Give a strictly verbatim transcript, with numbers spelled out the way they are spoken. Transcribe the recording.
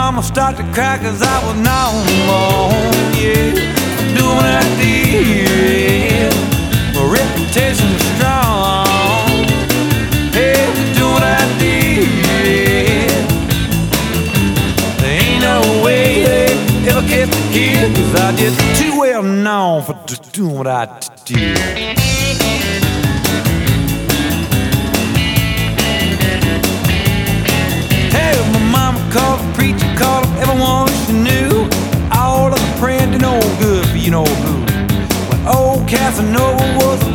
mama started to cry cause I was not alone, yeah. Doing what I did, my reputation was strong. Hey, doing what I did, there ain't no way they ever kept the kid, cause I just too well known for doing what I did. Called the preacher, called up everyone she knew. All of the praying did no good for you know who. When old Casanova was